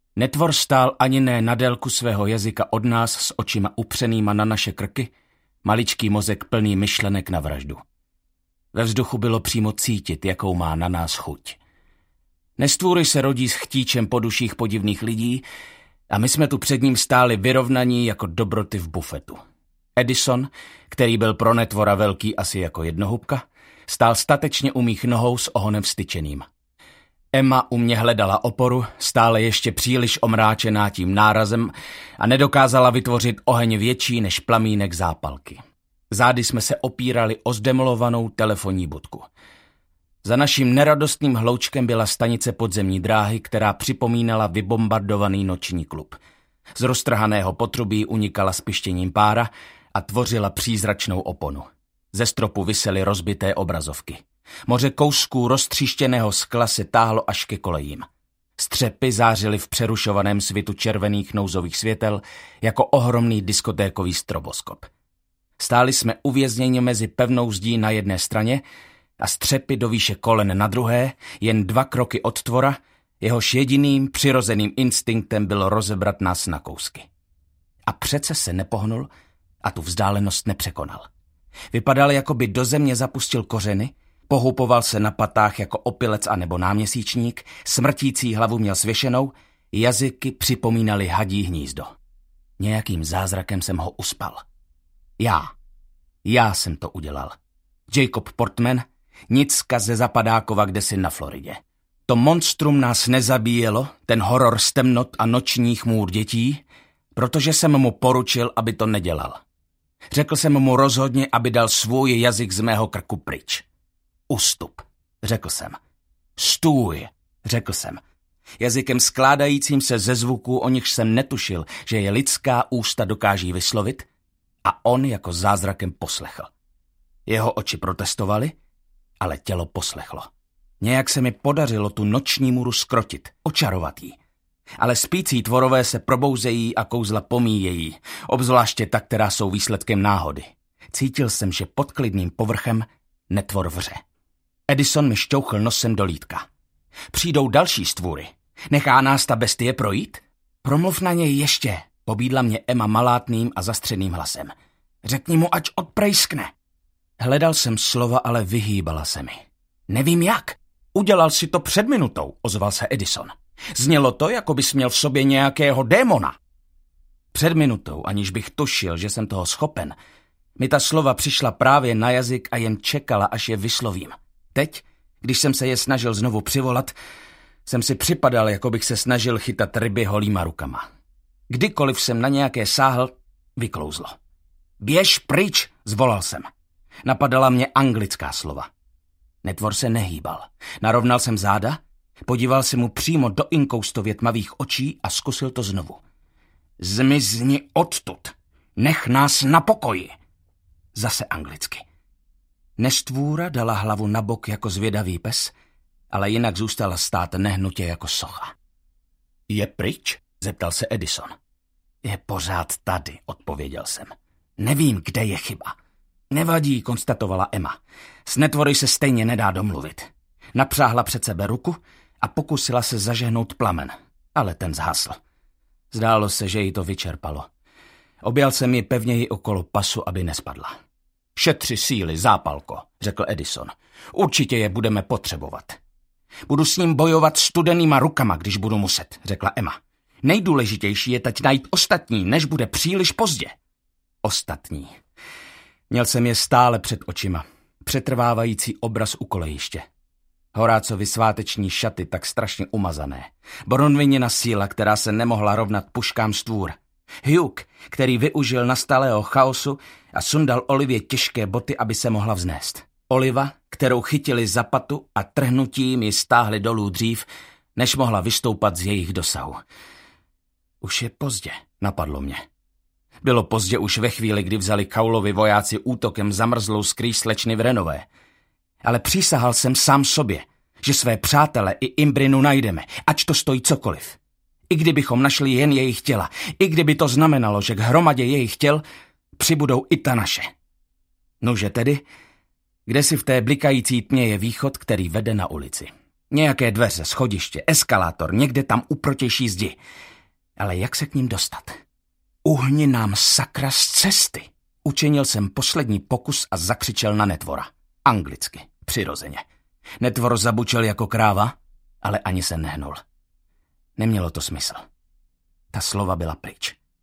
Netvor stál ani ne na délku svého jazyka od nás s očima upřenýma na naše krky, maličký mozek plný myšlenek na vraždu. Ve vzduchu bylo přímo cítit, jakou má na nás chuť. Nestvůry se rodí s chtíčem po duších podivných lidí a my jsme tu před ním stáli vyrovnaní jako dobroty v bufetu. Edison, který byl pro Netvora velký asi jako jednohubka, stál statečně u mých nohou s ohonem vstyčeným. Emma u mě hledala oporu, stále ještě příliš omráčená tím nárazem a nedokázala vytvořit oheň větší než plamínek zápalky. Zády jsme se opírali o zdemolovanou telefonní budku. Za naším neradostným hloučkem byla stanice podzemní dráhy, která připomínala vybombardovaný noční klub. Z roztrhaného potrubí unikala s pištěním pára a tvořila přízračnou oponu. Ze stropu visely rozbité obrazovky. Moře kousků roztříštěného skla se táhlo až ke kolejím. Střepy zářily v přerušovaném svitu červených nouzových světel jako ohromný diskotékový stroboskop. Stáli jsme uvězněni mezi pevnou zdí na jedné straně a střepy do výše kolen na druhé, jen 2 kroky od tvora, jehož jediným přirozeným instinktem bylo rozebrat nás na kousky. A přece se nepohnul a tu vzdálenost nepřekonal. Vypadal, jako by do země zapustil kořeny, pohupoval se na patách jako opilec anebo náměsíčník, smrtící hlavu měl svěšenou, jazyky připomínaly hadí hnízdo. Nějakým zázrakem jsem ho uspal. Já jsem to udělal. Jacob Portman, nicka ze Zapadákova kdesi na Floridě. To monstrum nás nezabíjelo, ten horor z temnot a nočních můr dětí, protože jsem mu poručil, aby to nedělal. Řekl jsem mu rozhodně, aby dal svůj jazyk z mého krku pryč. Ustup, řekl jsem. Stůj, řekl jsem. Jazykem skládajícím se ze zvuků, o nichž jsem netušil, že je lidská ústa dokáží vyslovit, a on jako zázrakem poslechl. Jeho oči protestovaly, ale tělo poslechlo. Nějak se mi podařilo tu noční můru zkrotit, očarovat jí. Ale spící tvorové se probouzejí a kouzla pomíjejí, obzvláště ta, která jsou výsledkem náhody. Cítil jsem, že pod klidným povrchem netvor vře. Edison mi šťouchl nosem do lítka. Přijdou další stvůry. Nechá nás ta bestie projít? Promluv na něj ještě, pobídla mě Emma malátným a zastřeným hlasem. Řekni mu, ať odprejskne. Hledal jsem slova, ale vyhýbala se mi. Nevím jak. Udělal si to před minutou, ozval se Edison. Znělo to, jako bys měl v sobě nějakého démona. Před minutou, aniž bych tušil, že jsem toho schopen, mi ta slova přišla právě na jazyk a jen čekala, až je vyslovím. Teď, když jsem se je snažil znovu přivolat, jsem si připadal, jako bych se snažil chytat ryby holýma rukama. Kdykoliv jsem na nějaké sáhl, vyklouzlo. Běž pryč, zvolal jsem. Napadala mě anglická slova. Netvor se nehýbal. Narovnal jsem záda, podíval se mu přímo do inkoustově tmavých očí a zkusil to znovu. Zmizni odtud. Nech nás na pokoji. Zase anglicky. Nestvůra dala hlavu na bok jako zvědavý pes, ale jinak zůstala stát nehnutě jako socha. Je pryč? Zeptal se Edison. Je pořád tady, odpověděl jsem. Nevím, kde je chyba. Nevadí, konstatovala Emma. S netvory se stejně nedá domluvit. Napřáhla před sebe ruku a pokusila se zažehnout plamen, ale ten zhasl. Zdálo se, že jí to vyčerpalo. Objal jsem ji pevněji okolo pasu, aby nespadla. Šetři síly, zápalko, řekl Edison. Určitě je budeme potřebovat. Budu s ním bojovat studenýma rukama, když budu muset, řekla Emma. Nejdůležitější je teď najít ostatní, než bude příliš pozdě. Ostatní. Měl jsem je stále před očima. Přetrvávající obraz u kolejiště. Horácovi sváteční šaty tak strašně umazané. Bronviněna síla, která se nemohla rovnat puškám stvůr. Hugh, který využil nastalého chaosu a sundal Olivě těžké boty, aby se mohla vznést. Oliva, kterou chytili za patu a trhnutím ji stáhli dolů dřív, než mohla vystoupat z jejich dosahu. Už je pozdě, napadlo mě. Bylo pozdě už ve chvíli, kdy vzali Kaulovi vojáci útokem zamrzlou skrýž slečny Vrenové. Ale přísahal jsem sám sobě, že své přátele i Imbrinu najdeme, ať to stojí cokoliv. I kdybychom našli jen jejich těla, i kdyby to znamenalo, že k hromadě jejich těl přibudou i ta naše. Nože tedy, kde si v té blikající tmě je východ, který vede na ulici. Nějaké dveře, schodiště, eskalátor, někde tam u protější zdi. Ale jak se k ním dostat? Uhni nám sakra z cesty. Učinil jsem poslední pokus a zakřičel na netvora. Anglicky, přirozeně. Netvor zabučel jako kráva, ale ani se nehnul. Nemělo to smysl. Ta slova byla pryč.